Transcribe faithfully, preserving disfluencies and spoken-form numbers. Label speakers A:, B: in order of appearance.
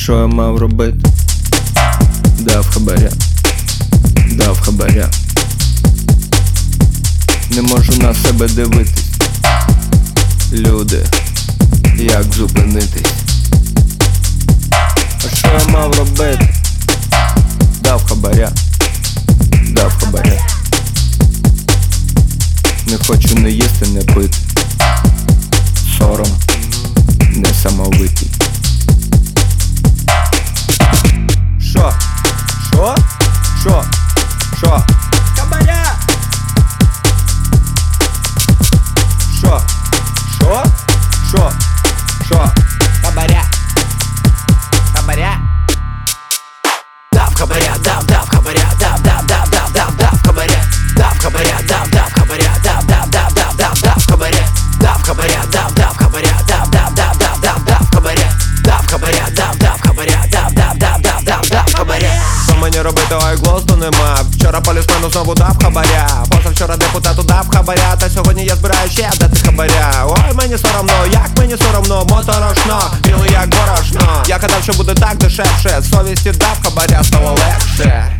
A: що я мав робити? Дав хабаря, дав хабаря. Не можу на себе дивитись. Люди, як зупинитись? А що я мав робити? Дав хабаря, дав хабаря. Не хочу не їсти, не пити. Сором несамовитий. Шо? Шо? Шо? Шо? Хабаря! Шо? Шо? Шо? Шо?
B: Хабаря, хабаря. Дав хабаря, дав, дав хабаря, дав, дав, дав, дав, дав, дав хабаря. Дав хабаря, дав, дав хабаря, дав, дав, дав, дав, дав, дав хабаря. Дав хабаря, дав, дав хабаря, дав, дав, дав, дав, дав, дав хабаря. Дав хабаря, дав, дав хабаря, дав, дав, дав, дав, дав, дав хабаря.
C: Що мені робити, ой, глузду нема. Вчора полісмену знову дав хабаря. Позавчора депутату дав хабаря. Та сьогодні я збираю ще дати хабаря. Ой, мені соромно, як мені соромно, моторошно, білий як борошно. Я гадав, що буде так дешевше. Совісті дав хабаря, стало легше.